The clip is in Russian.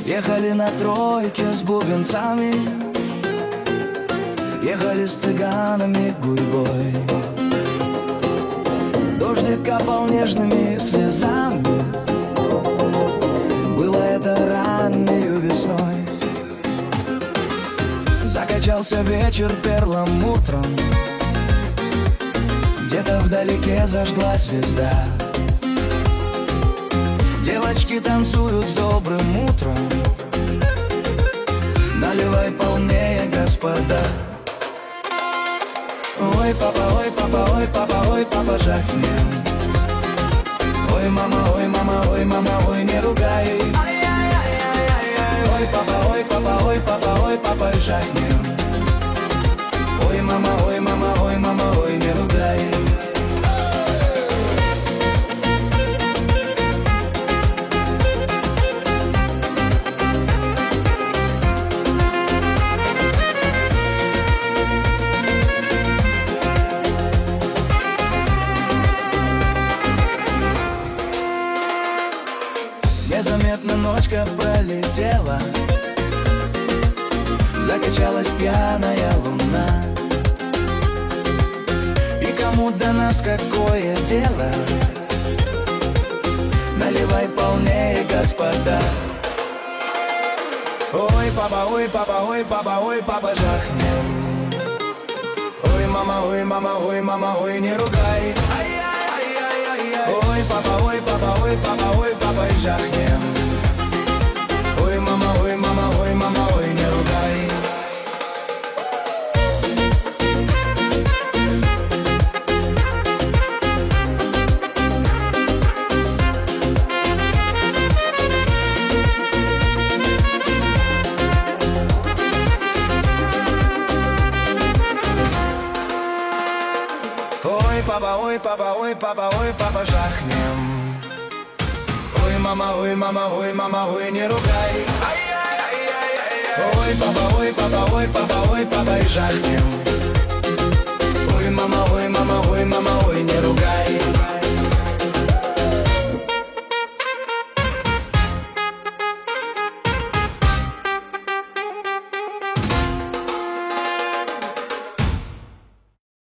Ехали на тройке с бубенцами, ехали с цыганами гурьбой. Дождик капал нежными слезами, было это раннею весной. Закачался вечер перламутром, где-то вдалеке зажглась звезда. Девочки танцуют с добрым утром, наливай полнее, господа. Ой, папа, ой, папа, ой, папа, ой, папа, жахнем. Ой, мама, ой, мама, ой, мама, ой, не ругай. Ой, папа, ой, папа, ой, папа, ой, папа, жахнем. Ой, мама, ой, мама, ой, мама, ой, не ругай. Незаметно ночка пролетела, закачалась пьяная луна. И кому до нас какое дело? Наливай полнее, господа. Ой, папа, ой, папа, ой, папа, ой, папа, жахнем. Ой, мама, ой, мама, ой, мама, ой, не ругай. Ой, папа, ой, папа, ой, папа, ой, папа, и жахнем. Ой, мама, ой, мама, ой, мама, ой, не ругай. Ой, папа, ой, папа, ой, папа, ой, папа, жахнем. Ой, мама, ой, мама, ой, мама, ой, не ругай. Ой, папа, ой, папа, ой, папа, ой, папа, и жахнем. Ой, мама, ой, мама,